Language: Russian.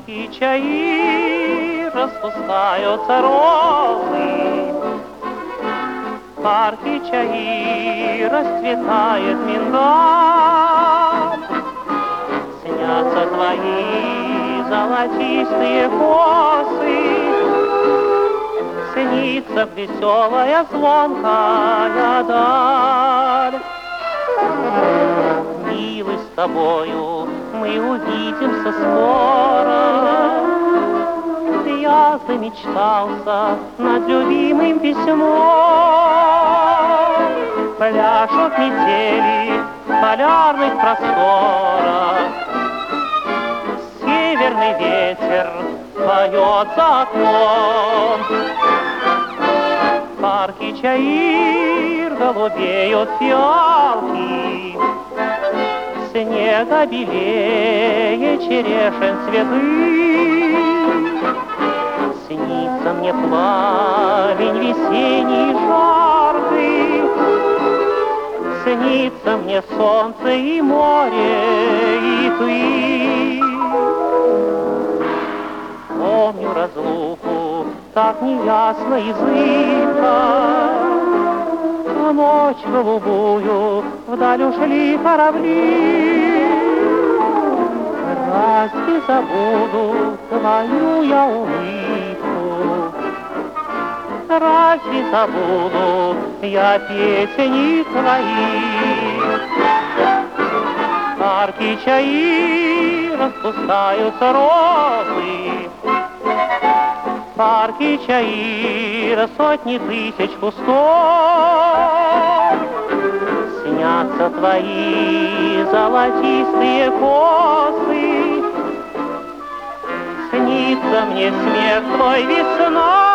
парки чаи распускаются розы, в парке чаи расцветает миндаль. Снятся твои золотистые косы, снится веселая звонкая даль. Милый, с тобою мы увидимся скоро. Я замечтался над любимым письмом. Пляшут метели в полярных просторах, северный ветер поет за окном. В парке чаир голубеют фиалки, снега белее черешен цветы. Снится мне пламень весенний жаркий, снится мне солнце и море, и ты. Помню разлуку так неясно и зыбко, в ночь голубую вдаль ушли корабли. Разве забуду твою я улыбку? Разве забуду я песни твои? В парке чаи распускаются розы, в парке чаир сотни тысяч кустов. Снятся твои золотистые косы, снится мне смех твой весной.